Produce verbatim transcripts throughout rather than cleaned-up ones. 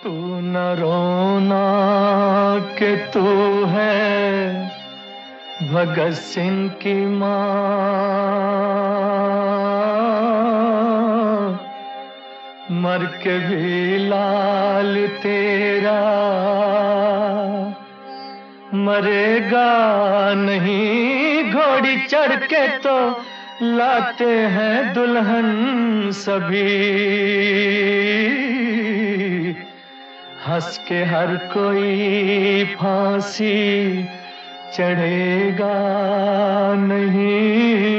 तू न रोना कि तू है भगत सिंह की माँ, मर के भी लाल तेरा मरेगा नहीं। घोड़ी चढ़ के तो लाते हैं दुल्हन सभी, हंस के हर कोई फांसी चढ़ेगा नहीं।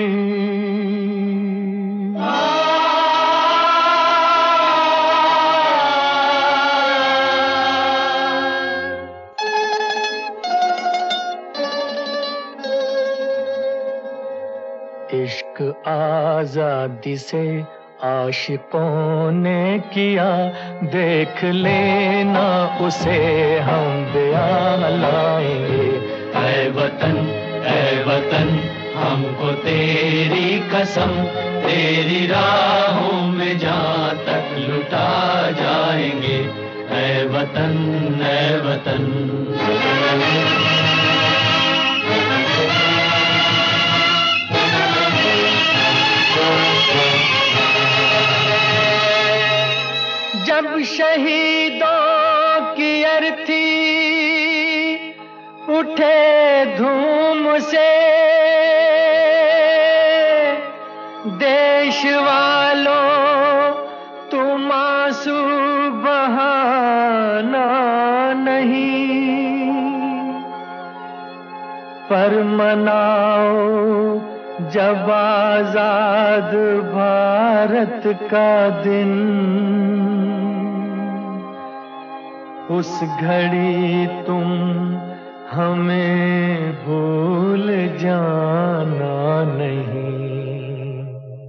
इश्क आजादी से आशिकों ने किया, देख लेना उसे हम ब्याह लाएंगे। ऐ वतन ऐ वतन हमको तेरी कसम, तेरी राहों में जहाँ तक लुटा जाएंगे। ऐ वतन ऐ वतन जब शहीदों की अर्थी उठे धूम से, देश वालों तुम आंसू बहाना नहीं, पर मनाओ जब आजाद भारत का दिन। उस घड़ी तुम हमें भूल जाना नहीं।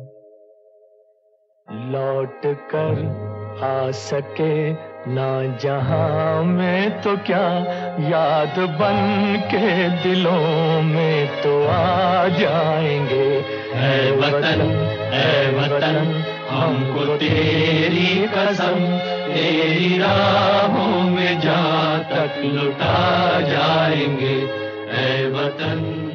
लौट कर आ सके ना जहां में तो क्या, याद बन के दिलों में तो आ जाएंगे। ऐ वतन ऐ वतन हमको तेरी कसम, तेरी राहों में जहाँ तक लुटा जाएंगे। ऐ वतन